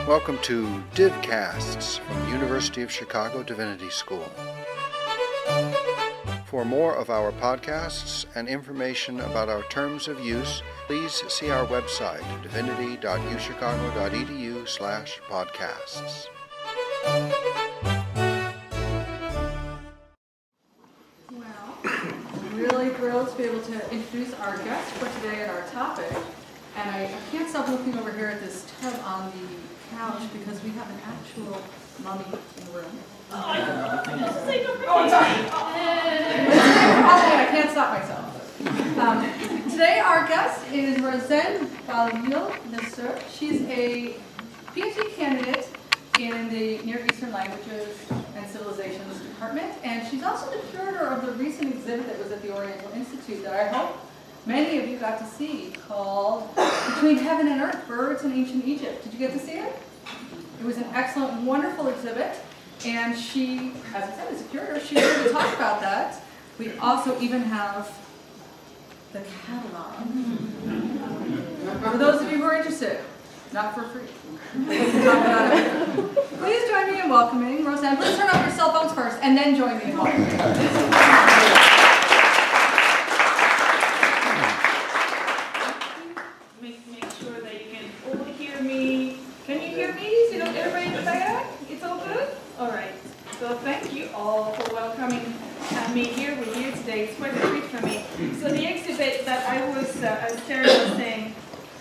Welcome to DivCasts from the University of Chicago Divinity School. For more of our podcasts and information about our terms of use, please see our website, divinity.uchicago.edu/podcasts. Well, I'm really thrilled to be able to introduce our guest for today and our topic. And I can't stop looking over here at this tub on the couch because we have an actual mummy in the room. I can't stop myself. Today our guest is Rosanne Balil-Nisser. She's a PhD candidate in the Near Eastern Languages and Civilizations Department, and she's also the curator of the recent exhibit that was at the Oriental Institute that I hope many of you got to see, called Between Heaven and Earth, Birds in Ancient Egypt. Did you get to see it? It was an excellent, wonderful exhibit, and she, as I said, is a curator. She's here to talk about that. We also even have the catalog. For those of you who are interested, not for free. Talk about it. Please join me in welcoming Rosanne. Please turn off your cell phones first, and then join me in welcoming. Make sure that you can all hear me. Can you hear me? So everybody in the back? It's all good? All right. So thank you all for welcoming me here with you today. It's quite a treat for me. So the exhibit that I was, as Terry was saying,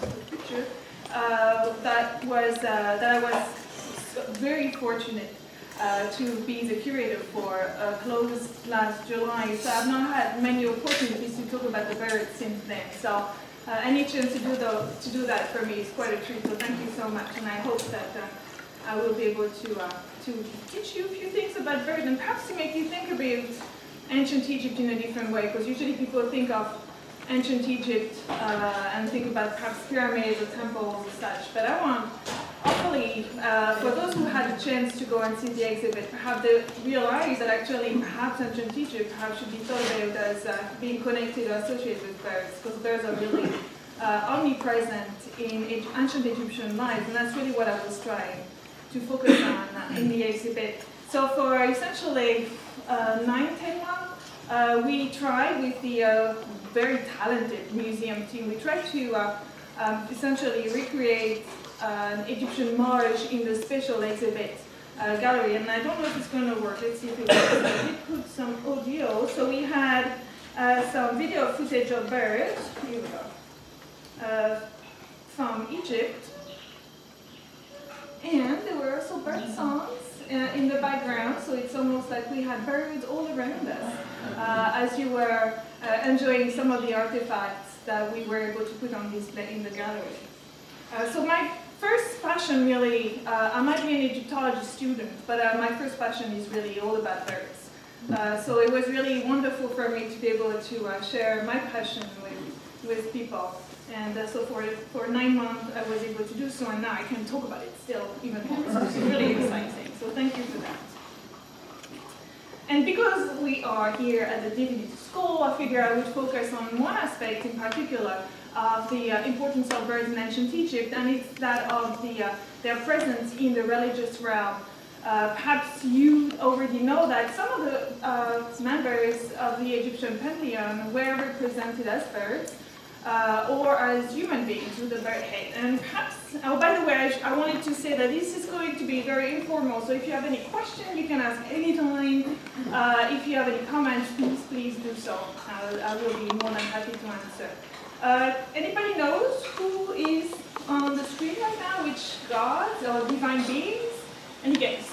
that I was very fortunate to be the curator for closed last July. So I've not had many opportunities to talk about the birds since then. So any chance to do that for me is quite a treat. So thank you so much, and I hope that I will be able to teach you a few things about birds and perhaps to make you think about ancient Egypt in a different way. Because usually people think of ancient Egypt and think about perhaps pyramids or temples and such. But I want, hopefully, for those who had a chance to go and see the exhibit, perhaps they realize that actually perhaps ancient Egypt perhaps should be thought about as being connected or associated with birds, because birds are really omnipresent in ancient Egyptian life, and that's really what I was trying to focus on in the exhibit. So for essentially 9-10 months, we tried with the very talented museum team, we tried to essentially recreate an Egyptian march in the special exhibit gallery, and I don't know if it's going to work. Let's see if it works. I did put some audio, so we had some video footage of birds. Here we go. From Egypt, and there were also bird songs in the background, so it's almost like we had birds all around us as you were enjoying some of the artifacts that we were able to put on display in the gallery. So my first passion really, I might be an Egyptology student, but my first passion is really all about birds. So it was really wonderful for me to be able to share my passion with people. And so for 9 months I was able to do so, and now I can talk about it still even more. So it's really exciting. So thank you for that. And because we are here at the Divinity School, I figured I would focus on one aspect in particular of the importance of birds in ancient Egypt, and it's that of their presence in the religious realm. Perhaps you already know that some of the members of the Egyptian pantheon were represented as birds, or as human beings with a bird head. And perhaps, oh, by the way, I wanted to say that this is going to be very informal, so if you have any questions, you can ask anytime. If you have any comments, please do so. I will be more than happy to answer. Anybody knows who is on the screen right now? Which gods or divine beings? Any guess?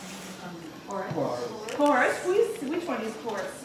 Horus. Which one is Horus?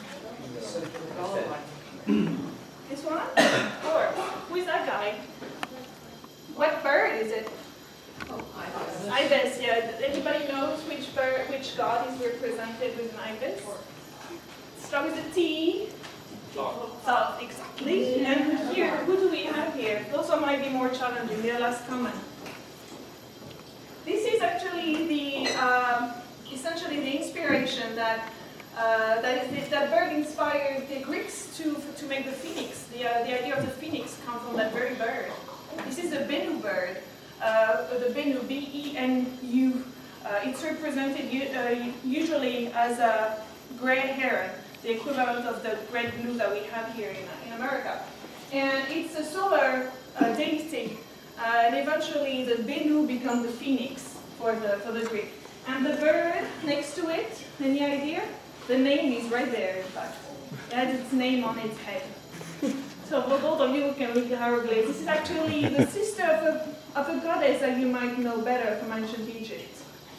This one? Horus. Who is that guy? What bird is it? Ibis, yeah. Anybody knows which god is represented with an ibis? Start with a T. Thought, exactly. And here, who do we have here? Those one might be more challenging. They're less common. This is actually the essentially the inspiration that that bird inspired the Greeks to make the phoenix. The idea of the phoenix comes from that very bird. This is a Bennu bird, the Benu, B-E-N-U. It's represented usually as a gray heron, the equivalent of the red blue that we have here in America. And it's a solar deity, and eventually the Benu becomes the phoenix for the Greek. And the bird next to it, any idea? The name is right there, in fact. It has its name on its head. So for those of you who can read the hieroglyphs, this is actually the sister of a goddess that you might know better from ancient Egypt.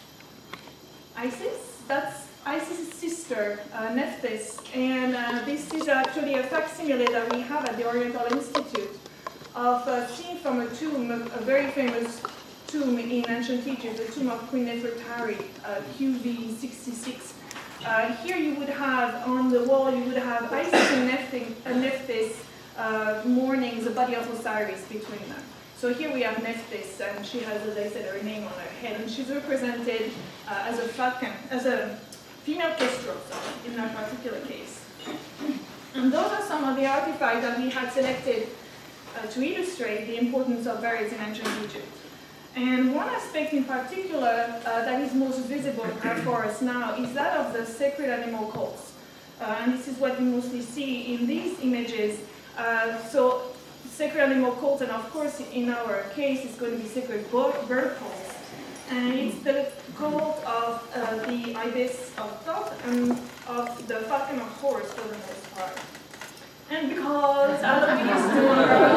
Isis? That's Isis' sister, Nephthys. And this is actually a facsimile that we have at the Oriental Institute of a scene from a tomb, a very famous tomb in ancient Egypt, the tomb of Queen Nefertari, QV 66. Here you would have, on the wall, you would have Isis and Nephthys mourning the body of Osiris between them. So here we have Nephthys, and she has, as I said, her name on her head, and she's represented as a falcon, as a female kestrel, in that particular case. And those are some of the artifacts that we had selected to illustrate the importance of birds in ancient Egypt. And one aspect in particular that is most visible for us now is that of the sacred animal cults. And this is what you mostly see in these images. So sacred animal cults, and of course in our case it's going to be sacred bird cults. And it's the cult of the ibis of Thoth and of the falcon of Horus for the most part. And because out of these two,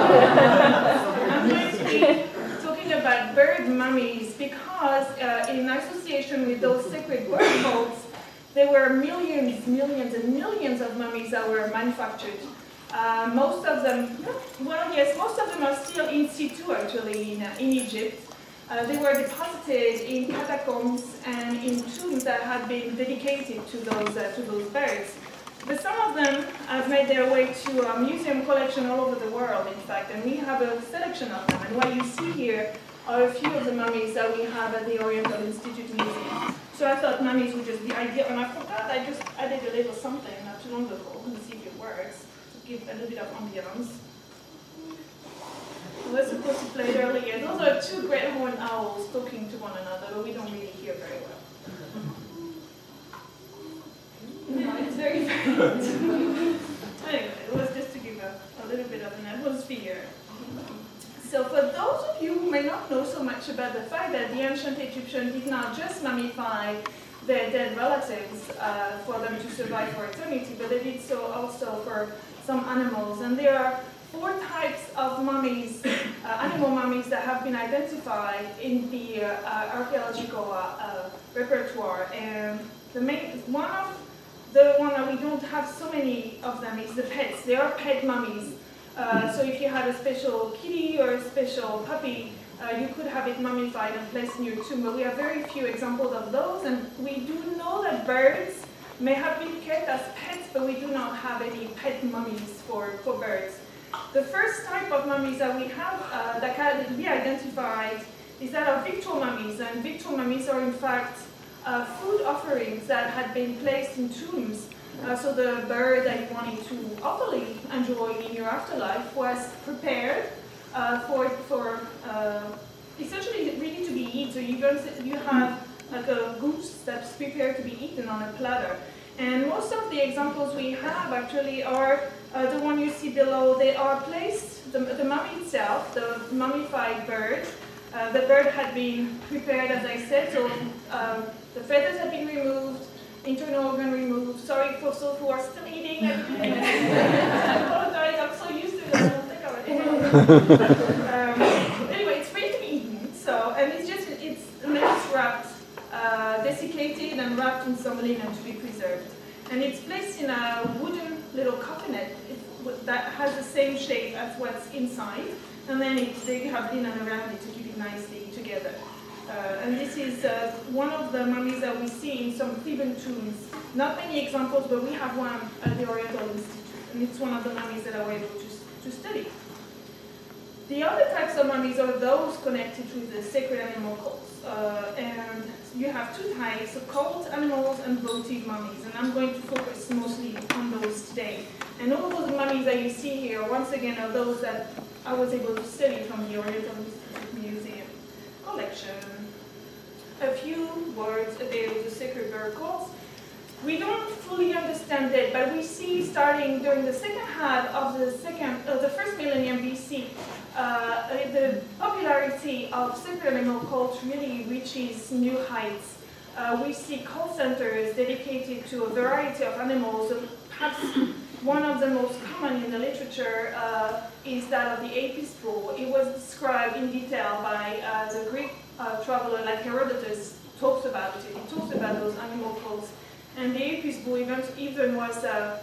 I'm going to be talking about bird mummies because in association with those sacred bird cults, there were millions and millions of mummies that were manufactured. Most of them, well, yes, most of them are still in situ actually in Egypt. They were deposited in catacombs and in tombs that had been dedicated to those birds. But some of them have made their way to a museum collection all over the world, in fact, and we have a selection of them. And what you see here are a few of the mummies that we have at the Oriental Institute Museum. So I thought mummies would just be ideal, and I forgot I just added a little something not too long ago. Let's see if it works, to give a little bit of ambience. We were supposed to play it earlier. Those are two great horned owls talking to one another, but we don't really hear very well. No, it's very faint. Anyway, it was just to give a little bit of an atmosphere. So for those of you who may not know so much about the fact that the ancient Egyptians did not just mummify their dead relatives for them to survive for eternity, but they did so also for some animals. And there are 4 types of mummies, animal mummies, that have been identified in the archaeological repertoire. And the one that we don't have so many of them is the pets. They are pet mummies. So if you had a special kitty or a special puppy, you could have it mummified and placed in your tomb. But we have very few examples of those, and we do know that birds may have been kept as pets, but we do not have any pet mummies for birds. The first type of mummies that we have that can be identified is that of victual mummies, and victual mummies are in fact food offerings that had been placed in tombs. So the bird that you wanted to hopefully enjoy in your afterlife was prepared for essentially really to be eaten. So you have like a goose that's prepared to be eaten on a platter. And most of the examples we have actually are the one you see below. They are placed, the mummy itself, the mummified bird. The bird had been prepared, as I said, so the feathers had been removed, internal organ removed. Sorry for those who are still eating. I apologize, I'm so used to it, I don't think I would. Anyway, it's ready to be eaten. So, and it's wrapped, desiccated and wrapped in some linen to be preserved. And it's placed in a wooden little coffinet that has the same shape as what's inside. And then they have linen around it to keep it nicely together. And this is one of the mummies that we see in some Theban tombs. Not many examples, but we have one at the Oriental Institute. And it's one of the mummies that I was able to study. The other types of mummies are those connected with the sacred animal cults. And you have 2 types, cult animals and votive mummies. And I'm going to focus mostly on those today. And all those mummies that you see here, once again, are those that I was able to study from the Oriental Institute Museum collection. mention a few words about the sacred bird calls. We don't fully understand it, but we see starting during the second half of the first millennium BC, the popularity of sacred animal cults really reaches new heights. We see cult centers dedicated to a variety of animals. Perhaps one of the most common in the literature is that of the Apis bull. It was described in detail by the Greek traveler like Herodotus talks about it. He talks about those animal cults. And the Apis bull even was a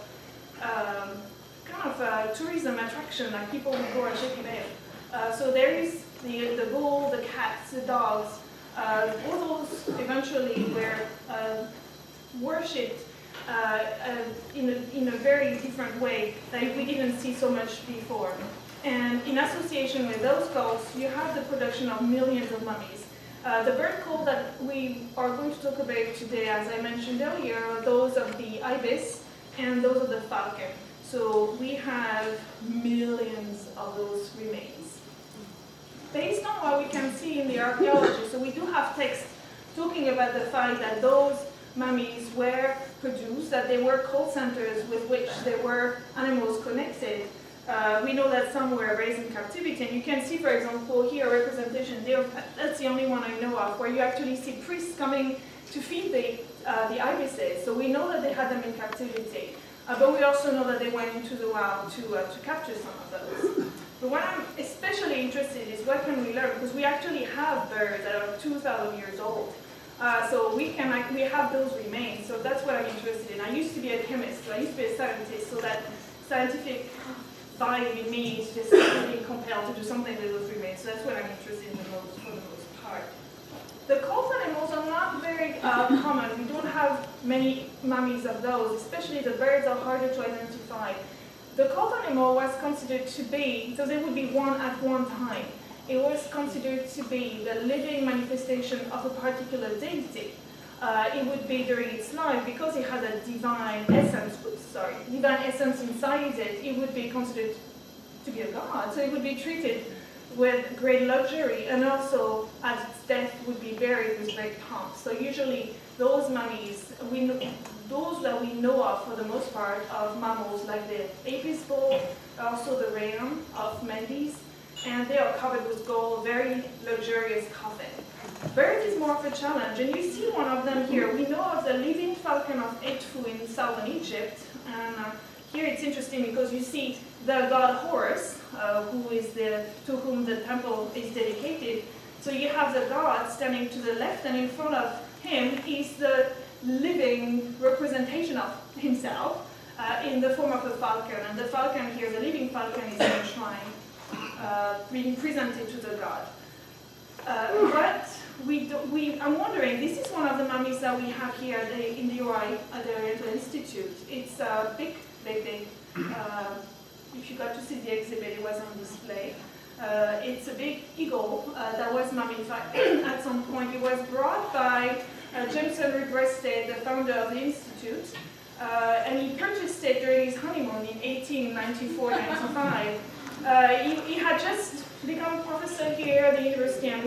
kind of a tourism attraction, like people would go and check it out. So there is the bull, the cats, the dogs. All those eventually were worshipped in a very different way that we didn't see so much before. And in association with those cults, you have the production of millions of mummies. The bird cult that we are going to talk about today, as I mentioned earlier, are those of the ibis and those of the falcon. So we have millions of those remains. Based on what we can see in the archaeology, so we do have text talking about the fact that those mummies were produced, that they were cult centers with which there were animals connected. We know that some were raised in captivity, and you can see, for example, here a representation. That's the only one I know of, where you actually see priests coming to feed the ibises. So we know that they had them in captivity, but we also know that they went into the wild to capture some of those. But what I'm especially interested in is what can we learn, because we actually have birds that are 2,000 years old. So we have those remains. So that's what I'm interested in. I used to be a chemist, so I used to be a scientist, so that scientific vibe in me is just being compelled to do something with those remains. So that's what I'm interested in for the most part. The cult animals are not very common. We don't have many mummies of those, especially the birds are harder to identify. The cult animal was considered to be, so there would be one at one time. It was considered to be the living manifestation of a particular deity. It would be during its life, because it had a divine essence inside it, it would be considered to be a god. So it would be treated with great luxury, and also at its death would be buried with great pomp. So usually those mummies, those that we know of for the most part of mammals, like the Apis bull, also the ram of Mendes, and they are covered with gold, very luxurious coffin. Bird is more of a challenge, and you see one of them here. We know of the living falcon of Edfu in southern Egypt, and here it's interesting because you see the god Horus, to whom the temple is dedicated. So you have the god standing to the left, and in front of him is the living representation of himself in the form of a falcon. And the falcon here, the living falcon, is enshrined, being presented to the god. But I'm wondering, this is one of the mummies that we have here in the UI at the Oriental Institute. It's big. If you got to see the exhibit, it was on display. It's a big eagle that was mummified at some point. It was brought by James Henry Breasted, the founder of the Institute, and he purchased it during his honeymoon in 1894-95. He had just become a professor here at the university, and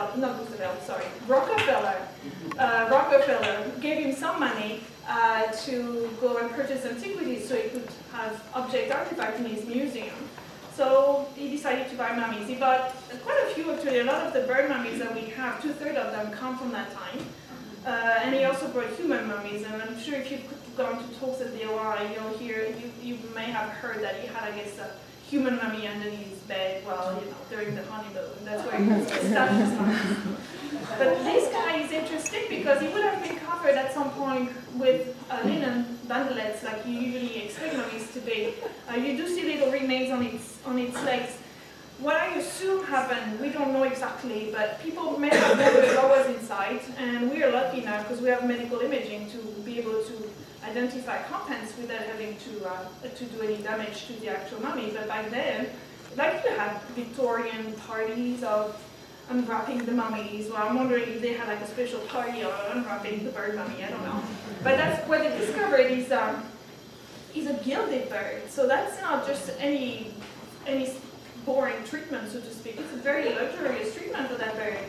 Rockefeller gave him some money to go and purchase antiquities so he could have artifacts in his museum. So he decided to buy mummies. He bought quite a few, actually. A lot of the bird mummies that we have, 2/3 of them come from that time. And he also brought human mummies, and I'm sure if you've gone to talks at the OI, you may have heard that he had, I guess, a human mummy underneath his bed during the honeymoon. That's where he stashed his mummies. But this guy is interesting because he would have been covered at some point with linen bandelets, like you usually expect mummies to be. You do see little remains on its legs. What I assume happened, we don't know exactly, but people may have wondered what was inside, and we are lucky now because we have medical imaging to be able to identify contents without having to do any damage to the actual mummy. But back then, like you had Victorian parties of unwrapping the mummies. Well, I'm wondering if they had like a special party on unwrapping the bird mummy. I don't know. But that's what they discovered is a gilded bird. So that's not just any boring treatment, so to speak. It's a very luxurious treatment for that bird.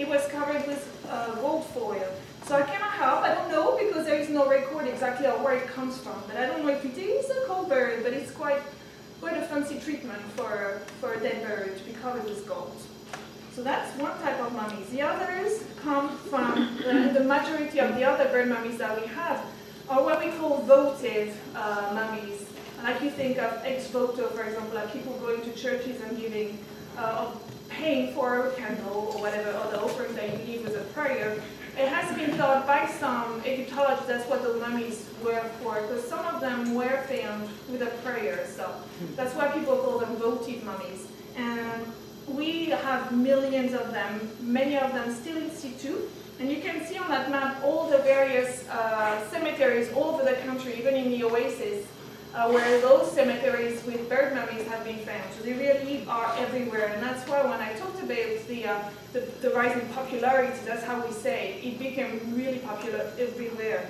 it was covered with gold foil. So I cannot help, I don't know, because there is no record exactly of where it comes from, but I don't know if it is a cold bird, but it's quite a fancy treatment for a dead bird to be covered with gold. So that's one type of mummies. The others come from, the majority of the other bird mummies that we have are what we call votive mummies. Like you think of ex voto, for example, like people going to churches and giving, paying for a candle or whatever other offering that you give as a prayer. It has been thought by some Egyptologists that's what the mummies were for, because some of them were found with a prayer, so that's why people call them votive mummies. And we have millions of them, many of them still in situ, and you can see on that map all the various cemeteries all over the country, even in the oasis, where those cemeteries with bird mummies have been found. So they really are everywhere, and that's why when I talked about the rise in popularity, that's how we say it became really popular everywhere,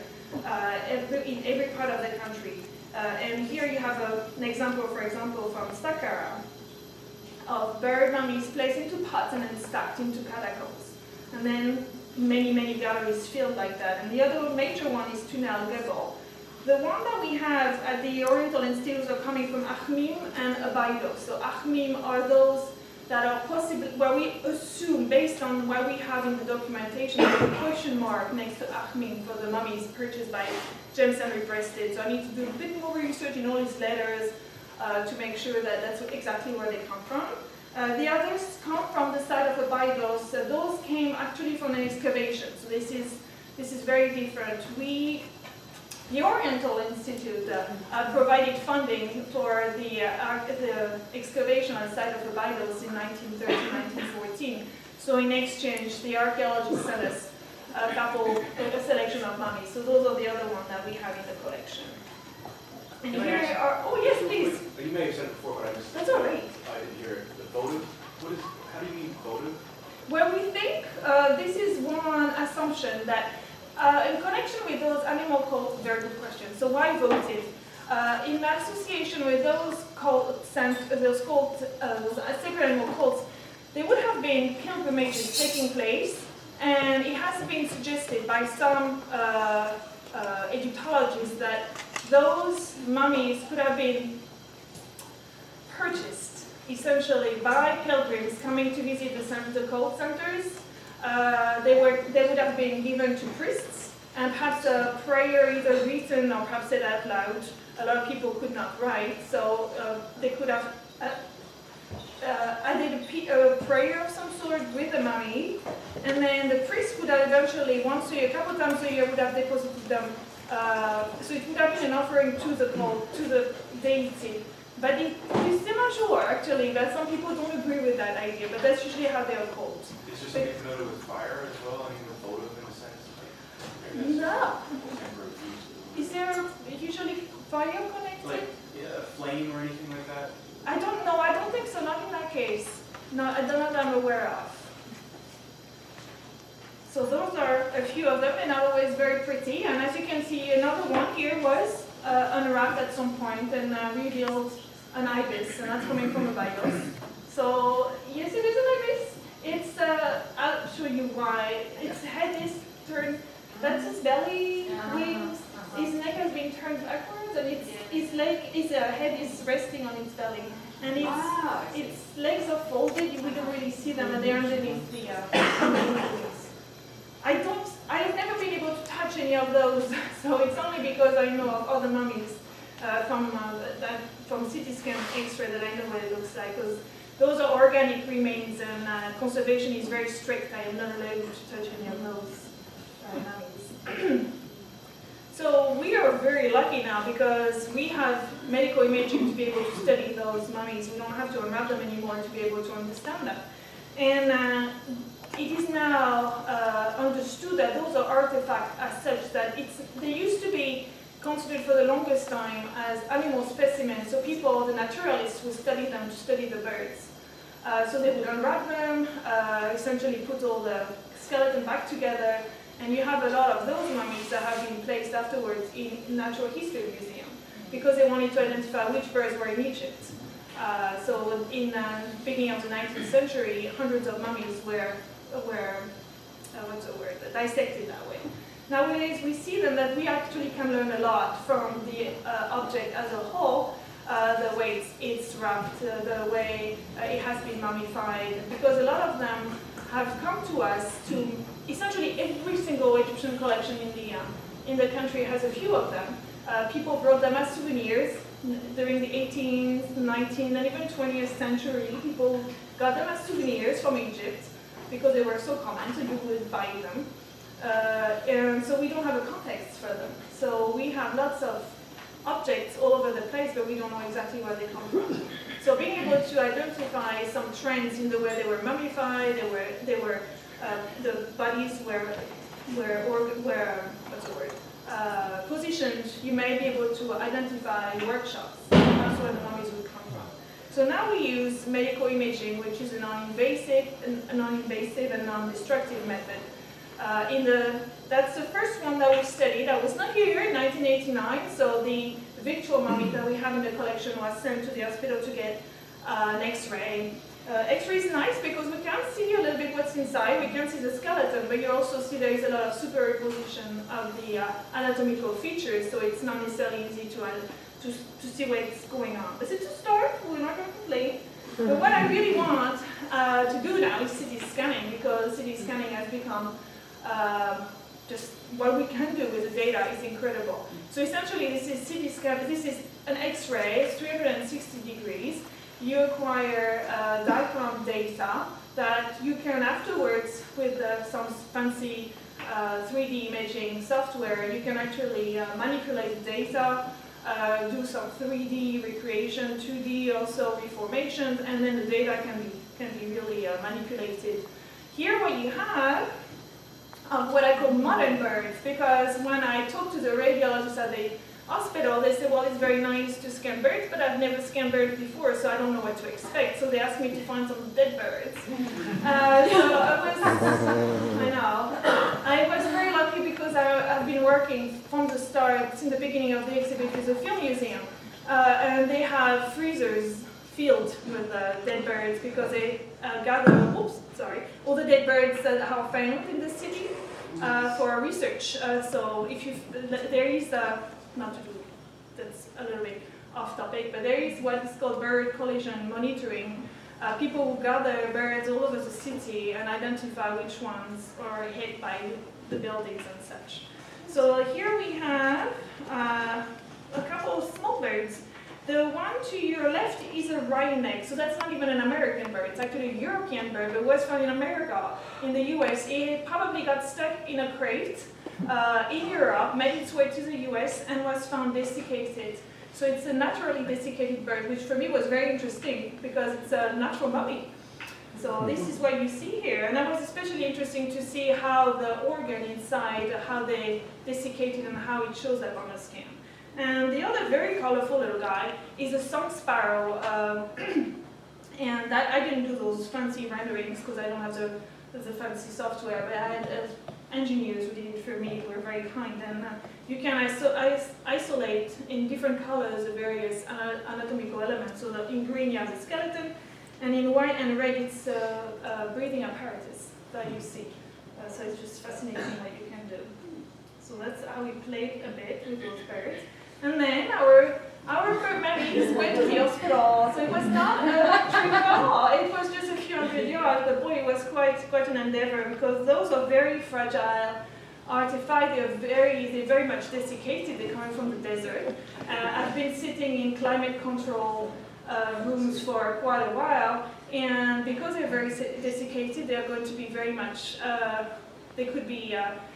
in every part of the country. And here you have an example, for example, from Saqqara, of bird mummies placed into pots and then stacked into catacombs. And then many galleries filled like that. And the other major one is Tun el-Gebel. The one that we have at the Oriental Institute are coming from Akhmim and Abydos. So Akhmim are those that are possible, where we assume, based on what we have in the documentation, there's a question mark next to Akhmim for the mummies purchased by James Henry Breasted. So I need to do a bit more research in all these letters to make sure that that's exactly where they come from. The others come from the side of Abydos. Those came actually from an excavation. So this is very different. The Oriental Institute provided funding for the excavation on the site of Abydos in 1913-1914. So in exchange, the archaeologists sent us a selection of mummies. So those are the other ones that we have in the collection. And here are, oh yes, please. You may have said it before, but I just. That's all right. I didn't hear it. The votive. How do you mean votive? Well, we think this is one assumption that. In connection with those animal cults, very good question. So why votive? In association with those sacred animal cults, there would have been pilgrimages taking place, and it has been suggested by some Egyptologists that those mummies could have been purchased essentially by pilgrims coming to visit the cult centers. They would have been given to priests, and perhaps a prayer either written or perhaps said out loud. A lot of people could not write, so they could have added a prayer of some sort with the mummy, and then the priest would have eventually, once a year, a couple times a year, would have deposited them. So it would have been an offering to the deity. But we're still not sure, actually, that some people don't agree with that idea, but that's usually how they are called. Is there something familiar with fire as well? I mean, with votive in a sense? No. Is there usually fire connected? Like a flame or anything like that? I don't know. I don't think so. Not in that case. No, I don't know that I'm aware of. So those are a few of them, and not always very pretty. And as you can see, another one here was unwrapped at some point and revealed an ibis, and that's coming from Abydos. So yes, it is an ibis. It's I'll show you why. Its head is turned. That's his belly, wings. His neck has been turned backwards, and his head is resting on its belly, and its legs are folded. We don't really see them, and they're underneath the wings. I've never been able to touch any of those, so it's only because I know of other mummies from CT scan X-ray that I know what it looks like. Because those are organic remains, and conservation is very strict. I am not allowed to touch any of those mummies. So we are very lucky now because we have medical imaging to be able to study those mummies. We don't have to unwrap them anymore to be able to understand them. And it is now understood that those are artifacts as such that they used to be considered for the longest time as animal specimens. So people, the naturalists, would study them to study the birds. So they would unwrap them, essentially put all the skeleton back together, and you have a lot of those mummies that have been placed afterwards in Natural History Museum because they wanted to identify which birds were in Egypt. So in the beginning of the 19th century, hundreds of mummies were what's the word, dissected that way. Nowadays, we see them that we actually can learn a lot from the object as a whole, the way it's wrapped, the way it has been mummified, because a lot of them have come to us to essentially every single Egyptian collection in the country has a few of them. People brought them as souvenirs during the 18th, 19th, and even 20th century. People got them as souvenirs from Egypt because they were so common, so you would buy them. And so we don't have a context for them. So we have lots of objects all over the place, but we don't know exactly where they come from. So being able to identify some trends in the way they were mummified, the bodies were what's the word? Positioned, you may be able to identify workshops. That's where the mummies would come from. So now we use medical imaging, which is a non-invasive and non-destructive method. That's the first one that we studied. I was not here in 1989, so the virtual mummy that we have in the collection was sent to the hospital to get an X-ray. X-ray is nice because we can see a little bit what's inside. We can see the skeleton, but you also see there is a lot of superposition of the anatomical features, so it's not necessarily easy to see what's going on. But it's a start. We're not going to complain. But what I really want to do now is CT scanning, because CT scanning has become just what we can do with the data is incredible. So essentially, this is CT scan. This is an X-ray. It's 360 degrees. You acquire DICOM data that you can afterwards, with some fancy 3D imaging software, you can actually manipulate the data, do some 3D recreation, 2D also reformations, and then the data can be really manipulated. Here what you have what I call modern birds, because when I talk to the radiologists at the hospital, they say, well, it's very nice to scan birds, but I've never scanned birds before, so I don't know what to expect. So they asked me to find some dead birds. I was very lucky because I've been working from the start, since the beginning of the exhibit, with the Film Museum. And they have freezers filled with dead birds because they gather, all the dead birds that are found in the city for research. So if there is not to do, that's a little bit off topic, but there is what is called bird collision monitoring. People who gather birds all over the city and identify which ones are hit by the buildings and such. So here we have a couple of small birds. The one to your left is a wryneck, so that's not even an American bird, it's actually a European bird, but was found in America. In the US, it probably got stuck in a crate in Europe, made its way to the US, and was found desiccated. So it's a naturally desiccated bird, which for me was very interesting because it's a natural mummy. So this is what you see here, and that was especially interesting to see how the organ inside, how they desiccated and how it shows up on the scan. And the other very colorful little guy is a song sparrow, and that, I didn't do those fancy renderings because I don't have the fancy software, but I had engineers who did it for me, who were very kind, and you can isolate in different colors the various anatomical elements, so that in green you have the skeleton, and in white and red it's a breathing apparatus that you see. So it's just fascinating what you can do. So that's how we played a bit with those birds. And then our bird mummies went to the hospital, so it was not a trip at all. It was just a few hundred yards, but boy, it was quite an endeavor because those are very fragile artifacts. They're very much desiccated. They're coming from the desert. I've been sitting in climate control rooms for quite a while, and because they're very desiccated, they're going to be very much. They could be.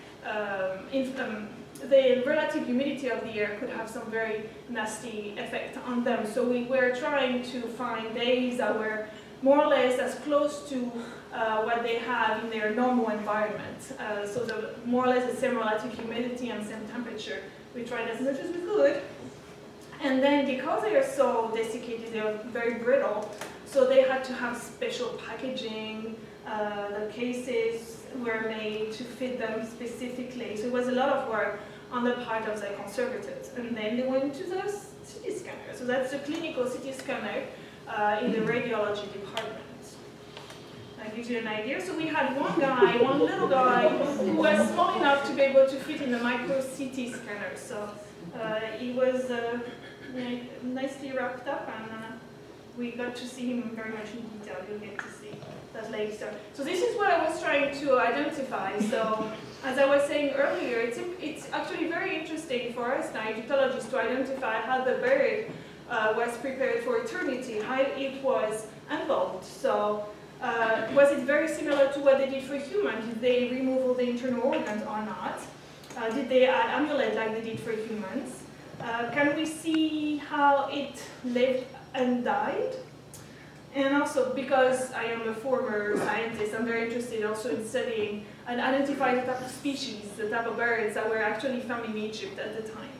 The relative humidity of the air could have some very nasty effect on them. So we were trying to find days that were more or less as close to what they have in their normal environment. So more or less the same relative humidity and same temperature. We tried as much as we could. And then because they are so desiccated, they are very brittle, so they had to have special packaging. The cases were made to fit them specifically. So it was a lot of work on the part of the conservators. And then they went to the CT scanner. So that's the clinical CT scanner, in the radiology department. That gives you an idea. So we had one little guy, who was small enough to be able to fit in the micro CT scanner. So he was nicely wrapped up, and we got to see him very much in detail. You'll get to see that later. So this is what I was trying to identify. So as I was saying earlier, it's actually very interesting for us now, Egyptologists, to identify how the bird was prepared for eternity, how it was involved. So was it very similar to what they did for humans? Did they remove all the internal organs or not? Did they add amulet like they did for humans? Can we see how it lived and died? And also, because I am a former scientist, I'm very interested also in studying and identifying the type of species, the type of birds that were actually found in Egypt at the time.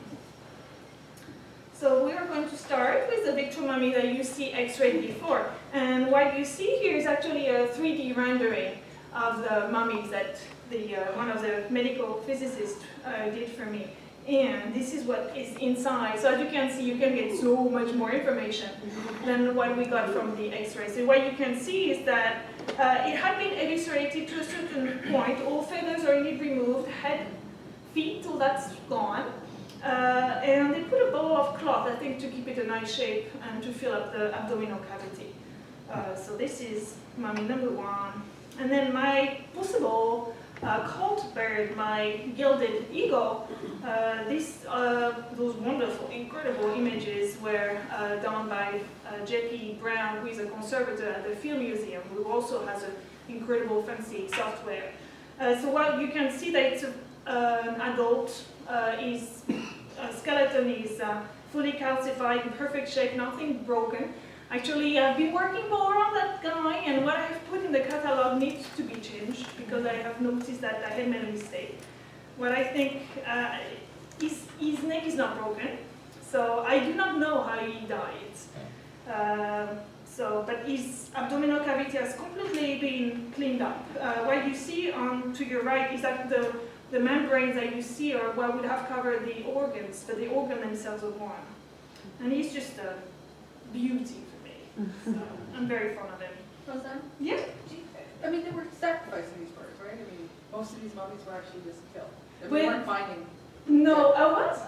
So we are going to start with the Victor mummy that you see x-rayed before. And what you see here is actually a 3D rendering of the mummies that one of the medical physicists did for me. And this is what is inside. So as you can see, you can get so much more information than what we got from the x-ray. So what you can see is that it had been eviscerated to a certain point. All feathers are indeed removed, head, feet, all that's gone. And they put a ball of cloth, I think, to keep it a nice shape and to fill up the abdominal cavity. So this is mummy number 1. And then my possible cult bird, my gilded eagle, those wonderful, incredible images were done by Jackie Brown, who is a conservator at the Field Museum, who also has an incredible fancy software. So what you can see that it's an adult, his skeleton is fully calcified, in perfect shape, nothing broken. Actually, I've been working more on that guy, and what I've put in the catalog needs to be changed because I have noticed that I had made a mistake. What I think, his neck is not broken, so I do not know how he died. But his abdominal cavity has completely been cleaned up. What you see to your right is that the membranes that you see are what would have covered the organs, but the organs themselves are gone. And he's just a beauty. So I'm very fond of him. Roseanne? Yeah. I mean, they were sacrificing these birds, right? I mean, most of these mummies were actually just killed. We Well, weren't finding. No, I was.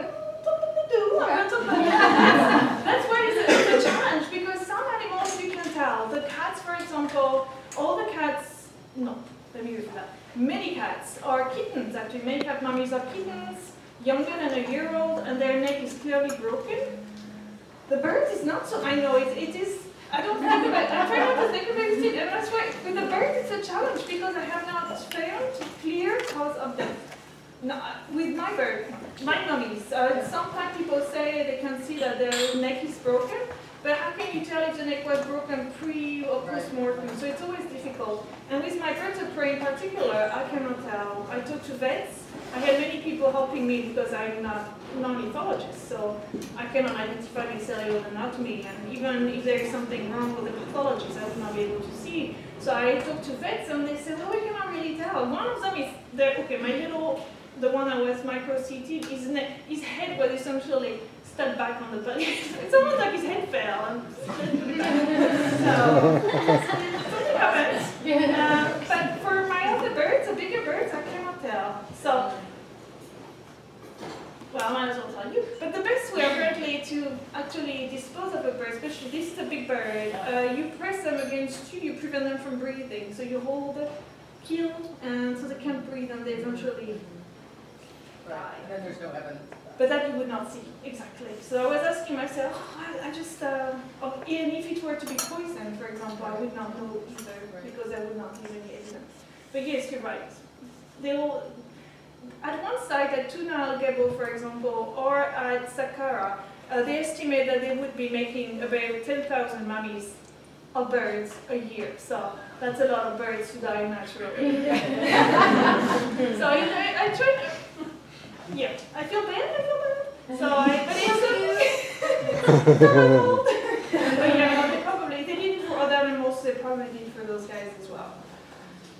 That's why it's a challenge, because some animals you can tell. The cats, for example, all the cats, no, let me repeat that. Many cats are kittens, actually. Many cat mummies are kittens, younger than a year old, and their neck is clearly broken. The bird is not so, I know it is, I don't think about it, I try not to think about it, and that's why with the bird it's a challenge because I have not failed to clear cause of death. No, with my bird, my mummies, sometimes people say they can see that the neck is broken, but how can you tell if the neck was broken pre or post-mortem? So it's always difficult. And with my birds of prey in particular, I cannot tell. I talk to vets. I had many people helping me because I'm not an ornithologist, so I cannot identify necessarily with anatomy. And even if there is something wrong with the pathologist, I would not be able to see. So I talk to vets, and they say, well, we cannot really tell. One of them is, the one that was micro-CT, his head was essentially stuck back on the body. It's almost like his head fell. And something happens. But for my other birds, the bigger birds, I cannot tell. So, well, I might as well tell you. But the best way, apparently, to actually dispose of a bird, especially this is a big bird, you press them against you prevent them from breathing. So you hold the keel, and so they can't breathe, and they eventually die. And then there's no evidence. But that you would not see, exactly. So I was asking myself, even if it were to be poison, for example, I would not know either, because I would not have any evidence. But yes, you're right. They'll, at one site, at Tuna Al Gebo, for example, or at Saqqara, they estimate that they would be making about 10,000 mummies of birds a year. So that's a lot of birds to die naturally. So I try to... Yeah, I feel bad. So but it's but yeah, they did it for other animals, they probably did for those guys as well.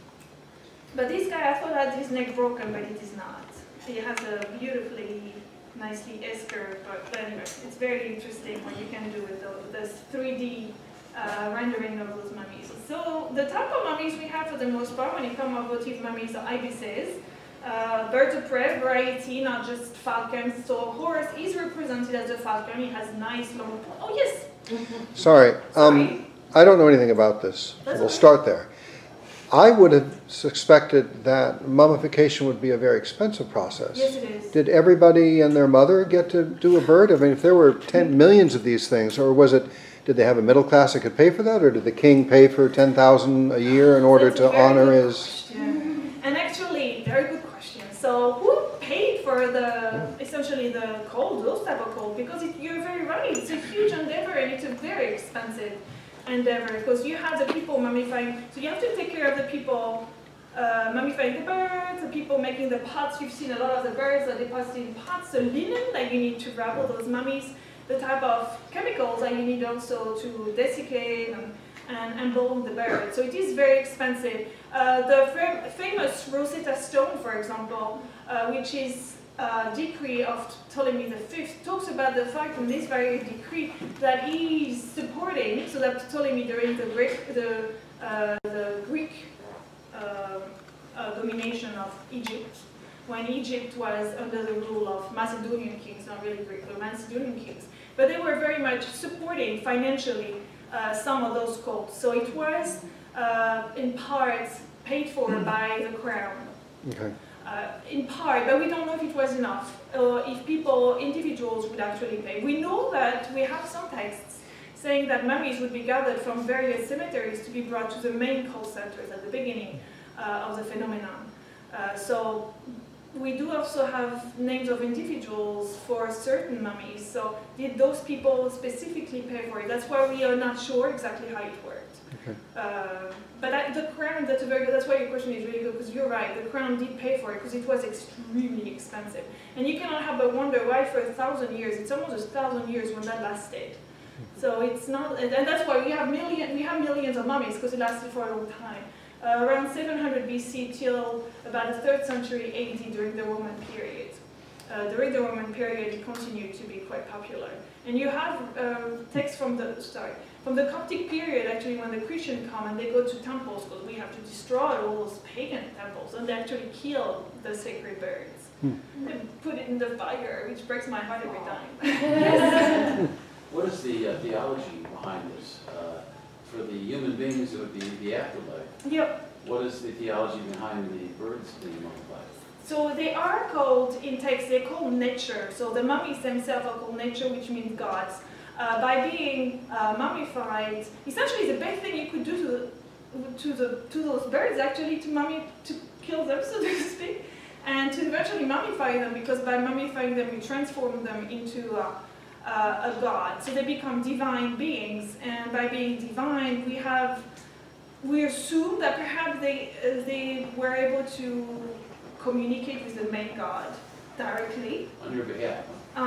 But this guy, I thought had his neck broken, but it is not. He has a beautifully nicely escort, but anyway, it's very interesting what you can do with this 3D rendering of those mummies. So the type of mummies we have for the most part when it comes to votive mummies are ibises, birds of prey variety, not just falcons. So horse is represented as a falcon. He has nice long. Oh yes. Sorry. Sorry. I don't know anything about this. That's We'll okay. start there. I would have suspected that mummification would be a very expensive process. Yes, it is. Did everybody and their mother get to do a bird? I mean, if there were millions of these things, or did they have a middle class that could pay for that, or did the king pay for 10,000 a year in order That's a to very honor good his? question. And actually, very good question. So, who paid for essentially the cult, those type of cult? Because you're very right. It's a huge endeavor, and it's a very expensive endeavor because you have the people mummifying. So you have to take care of the people mummifying the birds, the people making the pots. You've seen a lot of the birds that they put in pots. The linen that you need to wrap all those mummies. The type of chemicals that you need also to desiccate and embalm the bird. So it is very expensive. The famous Rosetta Stone, for example, which is a decree of Ptolemy V, talks about the fact in this very decree that he is supporting, so that Ptolemy during the Greek domination of Egypt, when Egypt was under the rule of Macedonian kings, not really Greek, but Macedonian kings. But they were very much supporting financially some of those cults. So it was in part paid for by the crown. Okay. In part, but we don't know if it was enough, or if individuals would actually pay. We know that we have some texts saying that mummies would be gathered from various cemeteries to be brought to the main cult centers at the beginning of the phenomenon. So we do also have names of individuals for certain mummies. So did those people specifically pay for it? That's why we are not sure exactly how it worked. Okay. But the crown, that's a very good, that's why your question is really good, because you're right, the crown did pay for it, because it was extremely expensive. And you cannot help but wonder why for 1,000 years, it's almost 1,000 years when that lasted. So it's not, and that's why we have millions of mummies, because it lasted for a long time. Around 700 BC till about the 3rd century AD during the Roman period. During the Roman period, it continued to be quite popular. And you have texts from the Coptic period, actually, when the Christians come and they go to temples, because we have to destroy all those pagan temples, and they actually kill the sacred birds. And put it in the fire, which breaks my heart every time. What is the theology behind this? For the human beings, it would be the afterlife. Yep. What is the theology behind the birds being mummified? So they are called, in text, they're called nature. So the mummies themselves are called nature, which means gods. By being mummified, essentially the best thing you could do to those birds, actually, to kill them, so to speak, and to eventually mummify them, because by mummifying them, you transform them into a god. So they become divine beings, and by being divine, we assume that perhaps they were able to communicate with the main god directly. On your behalf?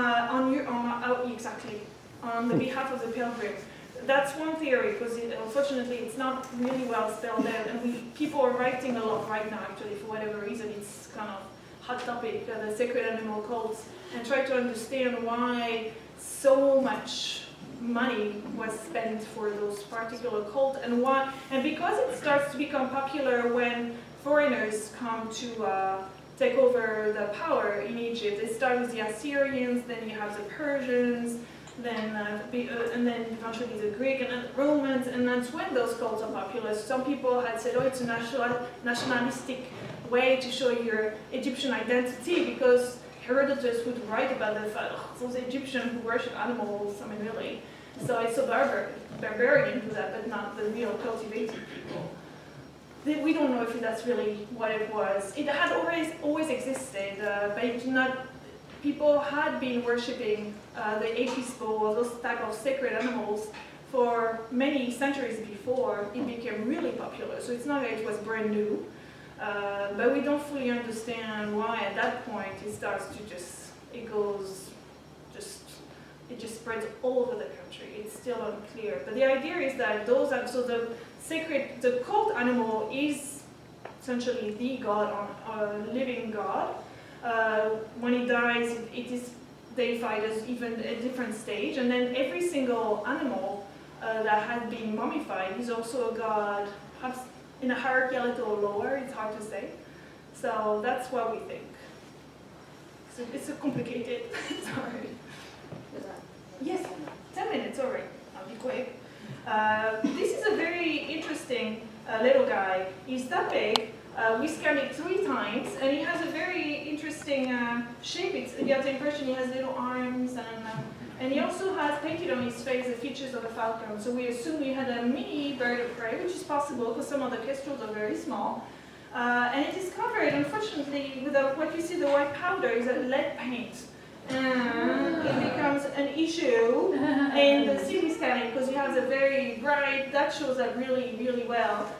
Exactly. On the behalf of the pilgrim. That's one theory, because unfortunately it's not really well spelled out, and people are writing a lot right now, actually, for whatever reason. It's kind of hot topic, the sacred animal cults, and try to understand why so much money was spent for those particular cults, and because it starts to become popular when foreigners come to take over the power in Egypt. They start with the Assyrians, then you have the Persians, and then eventually the Greek and then the Romans, and that's when those cults are popular. Some people had said, oh, it's a nationalistic way to show your Egyptian identity, because Herodotus would write about the fact, those Egyptians who worship animals, I mean, really. So it's so barbarian to that, but not the real cultivated people. We don't know if that's really what it was. It had always existed, but people had been worshipping the Apis bull or those type of sacred animals for many centuries before it became really popular. So it's not that it was brand new, but we don't fully understand why at that point it starts to it just spreads all over the country. It's still unclear. But the idea is that the cult animal is essentially the god, a living god. When he dies, it is deified as even a different stage. And then every single animal that had been mummified is also a god, perhaps in a hierarchy a little lower, it's hard to say. So that's what we think. So it's a complicated, sorry. Yes, 10 minutes, all right, I'll be quick. This is a very interesting little guy. He's that big. We scanned it 3 times, and he has a very interesting shape. You get the impression he has little arms, and he also has painted on his face the features of a falcon. So we assume he had a mini bird of prey, which is possible because some of the kestrels are very small. And it is covered, unfortunately, with what you see, the white powder is a lead paint. And it becomes an issue in the CT scanning because you have a very bright, that shows up really, really well.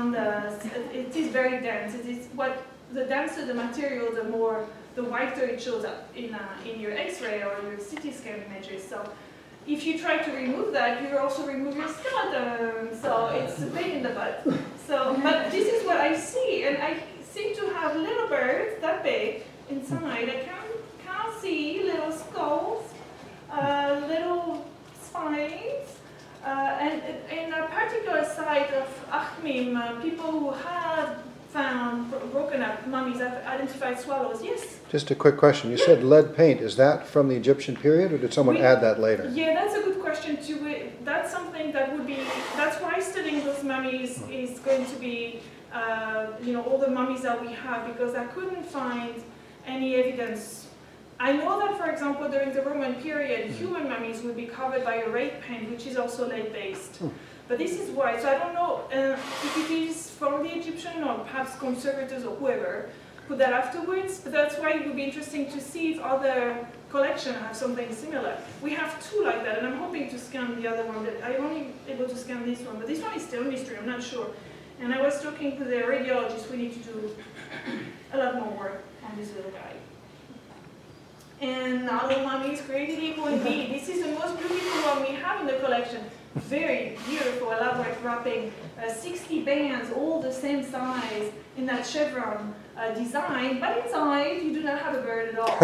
It is very dense. It is the denser the material, the whiter it shows up in your X-ray or your CT scan images. So if you try to remove that, you also remove your skeleton. So it's a pain in the butt. So, but this is what I see, and I seem to have little birds that big inside. I can see little skulls, little spines. And in a particular site of Achmim, people who have found broken up mummies have identified swallows. Yes? Just a quick question. You said lead paint. Is that from the Egyptian period, or did someone add that later? Yeah, that's a good question too. That's something that would be, that's why studying those mummies is going to be, all the mummies that we have, because I couldn't find any evidence. I know that, for example, during the Roman period, human mummies would be covered by a red paint, which is also lead-based. But this is why. So I don't know if it is from the Egyptian or perhaps conservators or whoever put that afterwards. But that's why it would be interesting to see if other collections have something similar. We have 2 like that, and I'm hoping to scan the other one. But I'm only able to scan this one. But this one is still a mystery. I'm not sure. And I was talking to the radiologist. We need to do a lot more work on this little guy. And now the mummy is created equal indeed. This is the most beautiful one we have in the collection. Very beautiful, elaborate wrapping. 60 bands, all the same size in that chevron design. But inside, you do not have a bird at all.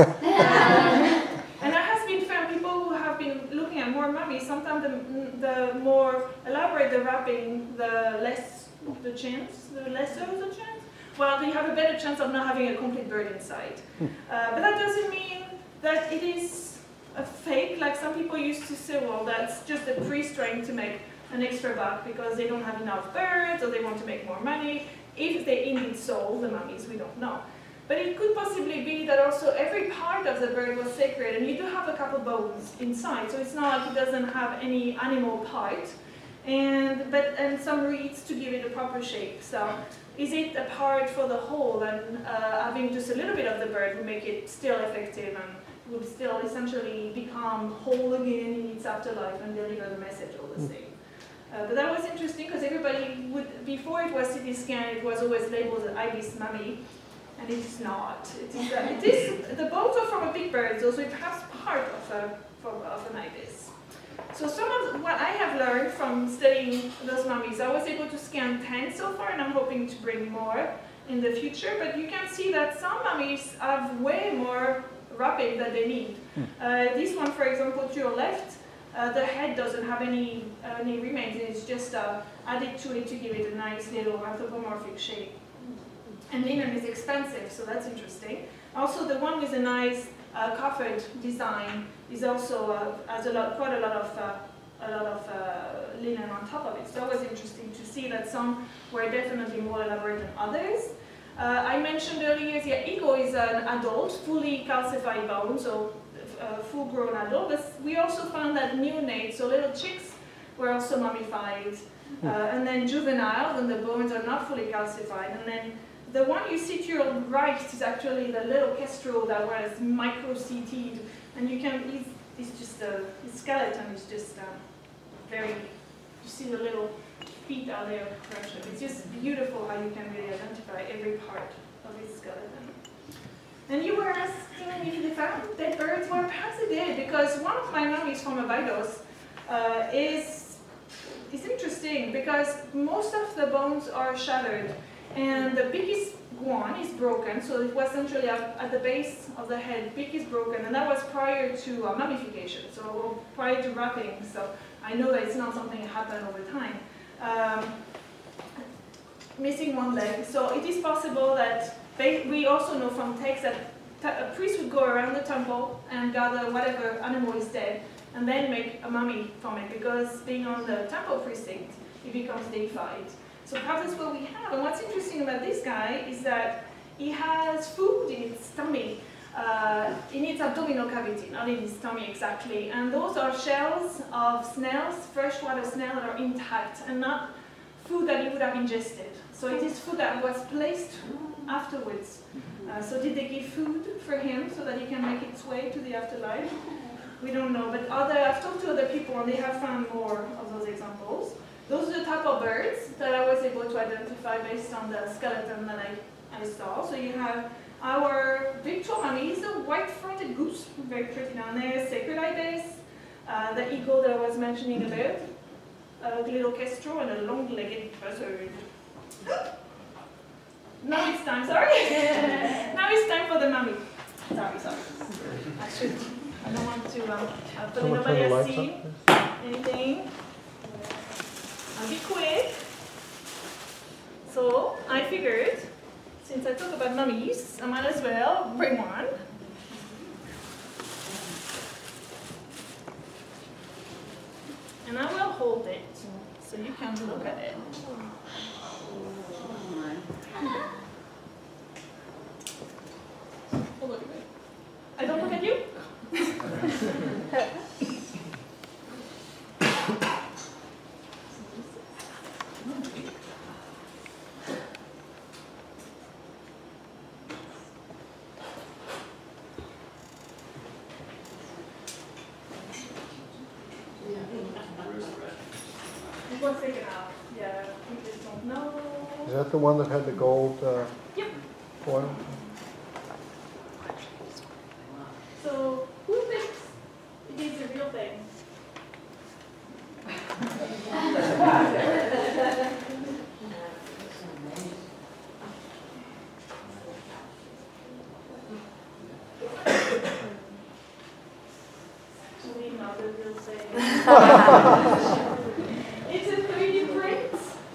And there has been found people who have been looking at more mummies. Sometimes the more elaborate the wrapping, the less the chance, the lesser the chance. Well, they have a better chance of not having a complete bird inside. But that doesn't mean that it is a fake, like some people used to say, well, that's just a priest trying to make an extra buck because they don't have enough birds or they want to make more money. If they indeed sold the mummies, we don't know. But it could possibly be that also every part of the bird was sacred, and you do have a couple bones inside, so it's not like it doesn't have any animal part, and some reeds to give it a proper shape. So is it a part for the whole, and having just a little bit of the bird would make it still effective and would still essentially become whole again in its afterlife and deliver the message all the same. But that was interesting because everybody would, before it was CT scan, it was always labeled an ibis mummy, and it is not. It is the bones are from a big bird, so it's perhaps part of an ibis. So some of what I have learned from studying those mummies, I was able to scan 10 so far, and I'm hoping to bring more in the future. But you can see that some mummies have way more wrapping that they need. This one, for example, to your left, the head doesn't have any remains. It's just added to it to give it a nice little anthropomorphic shape. And linen is expensive, so that's interesting. Also, the one with a nice coffered design is also has quite a lot of linen on top of it. So it was interesting to see that some were definitely more elaborate than others. I mentioned earlier the ego is an adult, fully calcified bone, so full-grown adult. But we also found that neonates, so little chicks, were also mummified. And then juveniles, and the bones are not fully calcified. And then the one you see to your right is actually the little kestrel that was micro-CT'd. And you can, it's just, his skeleton is just very, you see the little feet out there crushed. It's just beautiful how you can really identify every part of his skeleton. And you were asking if they found dead birds. Well, perhaps they did, because one of my mummies from Abydos is interesting because most of the bones are shattered. And the biggest guan is broken, so it was essentially at the base of the head, beak is broken, and that was prior to mummification, so prior to wrapping. So I know that it's not something that happened over time. Missing one leg, so it is possible that we also know from texts that a priest would go around the temple and gather whatever animal is dead, and then make a mummy from it, because being on the temple precinct, it becomes deified. So perhaps that's what we have. And what's interesting about this guy is that he has food in his tummy, in its abdominal cavity, not in his tummy exactly. And those are shells of snails, freshwater snails that are intact, and not food that he would have ingested. So it is food that was placed afterwards. So did they give food for him so that he can make its way to the afterlife? We don't know, but I've talked to other people and they have found more of those examples. Those are the type of birds that I was able to identify based on the skeleton that I saw. So you have our victual mummy, is a white-fronted goose, very pretty down there, sacred ibis, the eagle that I was mentioning about, a little kestrel, and a long-legged buzzard. Now it's time, sorry. Now it's time for the mummy. Sorry. I don't want to, but nobody has seen anything. I'll be quick. So I figured, since I talk about mummies, I might as well bring one. And I will hold it, so you can look at it. Oh, look at me. I don't look at you? It was taken out. Yeah, we just don't know. Is that the one that had the gold Yep. foil? So, who thinks it is the real thing? We know the real thing. It's a 3D print.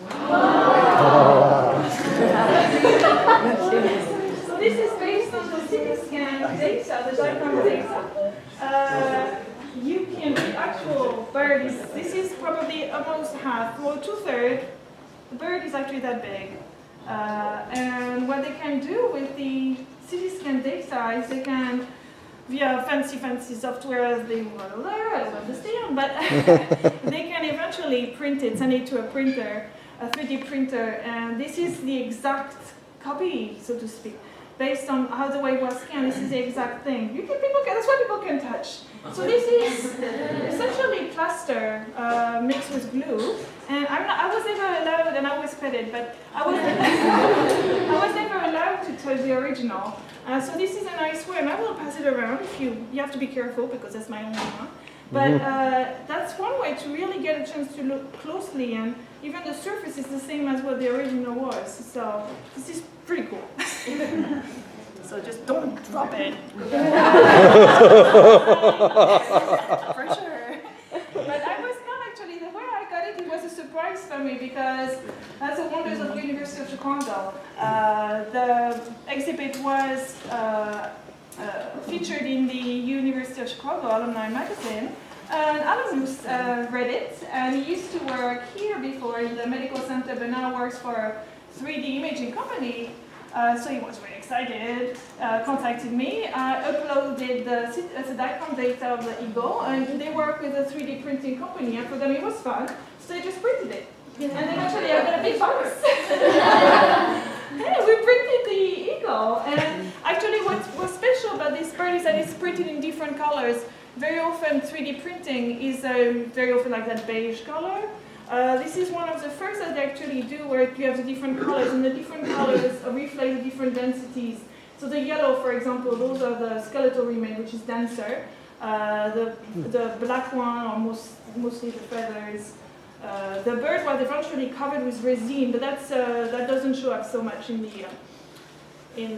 So this is based on the CT scan data, the DICOM data. You can, the actual bird is, this is probably almost half, well 2/3. The bird is actually that big. And what they can do with the CT scan data is they can, via fancy software they will learn, I don't understand, but they can eventually print it, send it to a printer, a 3D printer, and this is the exact copy, so to speak, based on how the way it was scanned. This is the exact thing. That's what people can touch. So this is essentially plaster mixed with glue, and I was never allowed, and I was petted, but I was never allowed to touch the original. So this is a nice way, and I will pass it around. If you have to be careful because that's my only one. But that's one way to really get a chance to look closely, and even the surface is the same as what the original was. So this is pretty cool. So just don't drop it. For sure. But I was not actually, the way I got it, it was a surprise for me because that's the wonders of the University of Chicago. The exhibit was featured in the University of Chicago Alumni Magazine. An alumnus read it, and he used to work here before in the medical center, but now works for a 3D imaging company. So he was very excited, contacted me. I uploaded the DICOM data of the eagle, and they work with a 3D printing company, and for them it was fun, so they just printed it. And then actually I got a big box. Hey, we printed the eagle, and actually what's special about this bird is that it's printed in different colors. Very often 3D printing is very often like that beige color. This is one of the first that they actually do, where you have the different colors, and the different colors reflect the different densities. So the yellow, for example, those are the skeletal remains, which is denser. The black one are mostly the feathers. The bird was eventually covered with resin, but that doesn't show up so much in in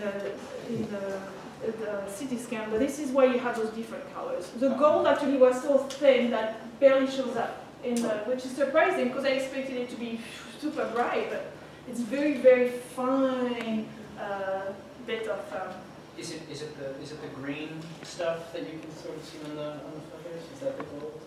the CT scan, but this is why you have those different colors. The gold actually was so thin that barely shows up, which is surprising because I expected it to be super bright, but it's very, very fine bit of. Is it the green stuff that you can sort of see on the feathers? Is that the gold?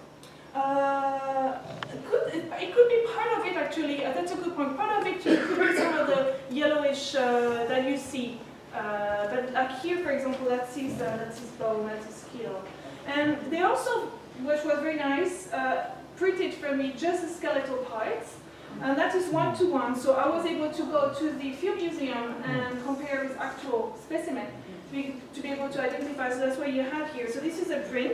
It could be part of it actually. That's a good point. Part of it could be some of the yellowish that you see. But like here, for example, that's his bone, that's his keel. And they also, which was very nice, printed for me just the skeletal parts. And that is 1-to-1. So I was able to go to the Field Museum and compare with actual specimen to be able to identify. So that's what you have here. So this is a print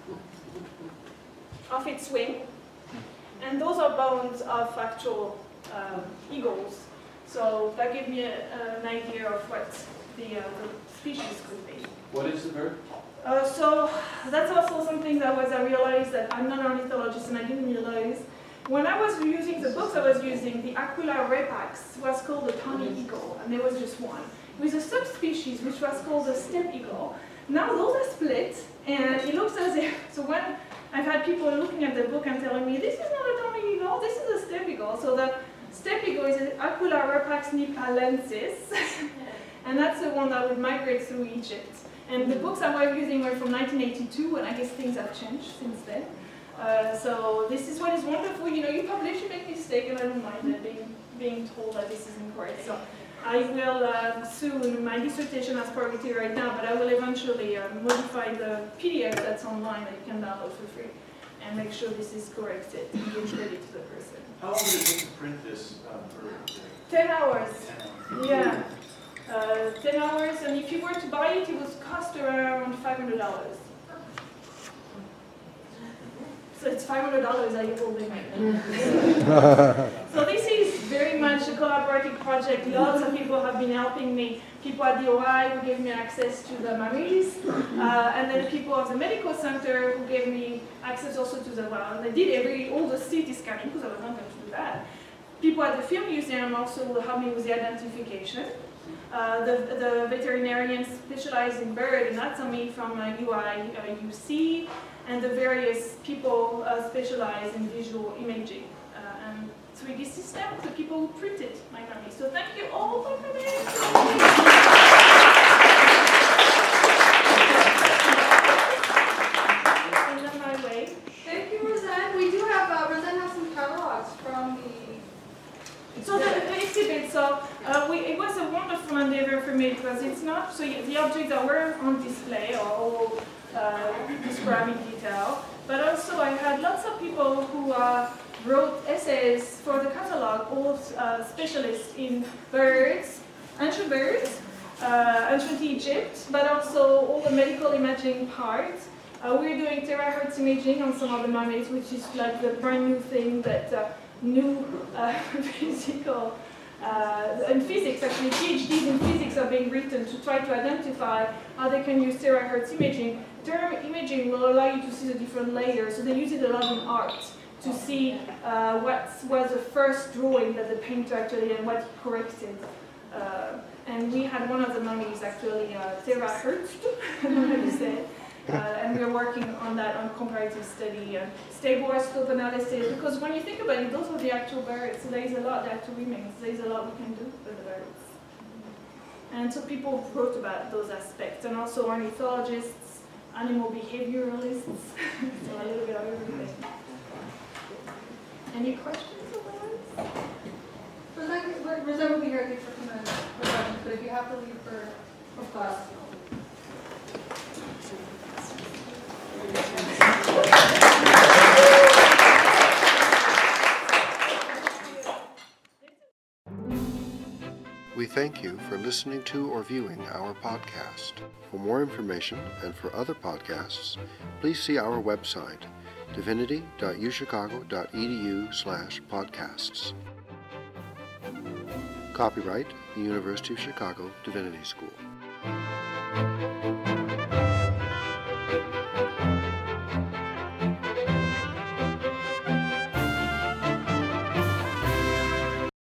of its wing. And those are bones of actual eagles. So that gave me an idea of what the species could be. What is the bird? So that's also something that I realized that I'm not an ornithologist and I didn't realize. When I was using the books I was using, the Aquila rapax was called the tawny eagle, and there was just one. With a subspecies which was called the steppe eagle. Now those are split, and it looks as if, so when I've had people looking at the book and telling me, this is not a tawny eagle, this is a steppe eagle. So the steppe eagle is an Aquila rapax nipalensis, and that's the one that would migrate through Egypt. And the books I was using were from 1982, and I guess things have changed since then. So this is what is wonderful. You know, you publish, you make mistakes, and I don't mind it being told that this is incorrect. So I will soon, my dissertation has priority right now, but I will eventually modify the PDF that's online that you can download for free and make sure this is corrected and give credit to the person. How long did it take to print this bird? 10 hours. Yeah. 10 hours, and if you were to buy it, it would cost around $500. So it's $500 that you're holding right now. So this is very much a collaborative project. Lots of people have been helping me. People at the OI who gave me access to the mummies, and then people of the medical center who gave me access also to the well. They did all the CT scanning because I was not going to do that. People at the Field Museum also helped me with the identification. The veterinarians specialize in bird, and that's me from UI UC, and the various people specialize in visual imaging and 3D systems, the people who printed my mummy. So thank you all for coming. And on my way. Thank you, Roseanne. We do have, Roseanne has some catalogs from the... So the exhibit, it was a wonderful endeavor for me because it's not, so the objects that were on display are all described in detail, but also I had lots of people who wrote essays for the catalog, all specialists in birds, ancient Egypt, but also all the medical imaging parts. We're doing terahertz imaging on some of the mummies, which is like the brand new thing that new physical and physics, actually PhDs in physics are being written to try to identify how they can use terahertz imaging. Terahertz imaging will allow you to see the different layers, so they use it a lot in art to see what was the first drawing that the painter actually and what he corrected. And we had one of the mummies actually terahertz, I don't know how to say it. And we're working on that on comparative study, stable isotope analysis, because when you think about it, those are the actual birds, so there is a lot, the actual remains, there is a lot we can do with the birds. And so people wrote about those aspects, and also ornithologists, animal behavioralists, so a little bit of everything. Any questions about this? Roseanne will be here, I think, for some questions, but if you have to leave for class. We thank you for listening to or viewing our podcast. For more information and for other podcasts, please see our website, divinity.uchicago.edu/podcasts. Copyright, the University of Chicago Divinity School.